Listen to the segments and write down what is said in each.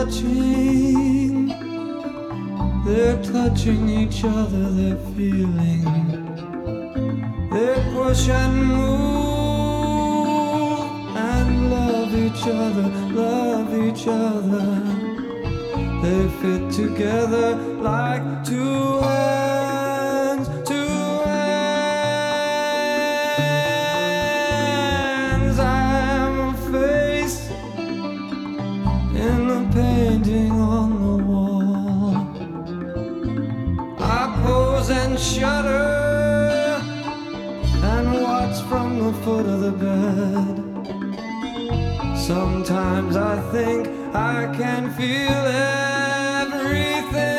touching. They're touching each other, they're feeling. They push and move and love each other, love each other. They fit together like two hands, two hands. I am a face in the painting on the wall. I pose and shudder and watch from the foot of the bed. Sometimes I think I can feel everything.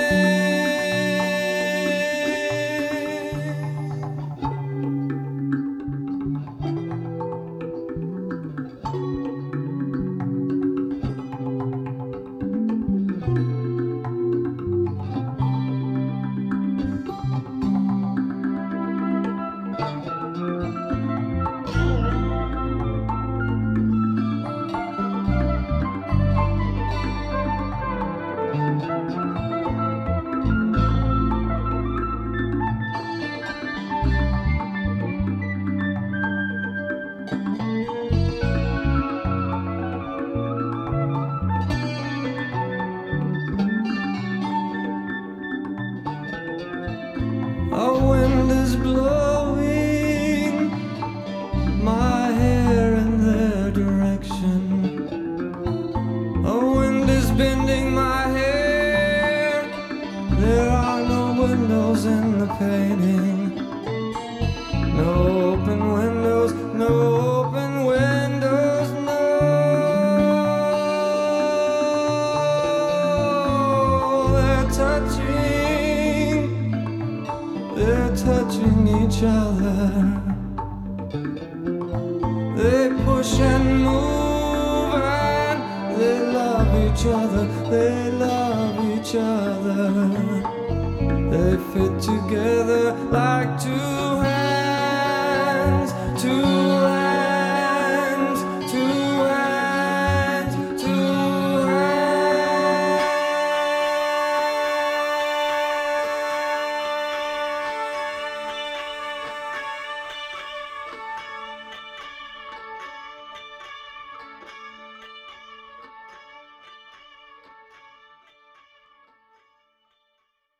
A wind is blowing my hair in their direction. A wind is bending my hair. There are no windows in the painting. No open windows, no open windows, no. They're touching. They're touching each other. They push and move and they love each other. They love each other. They fit together like two hands.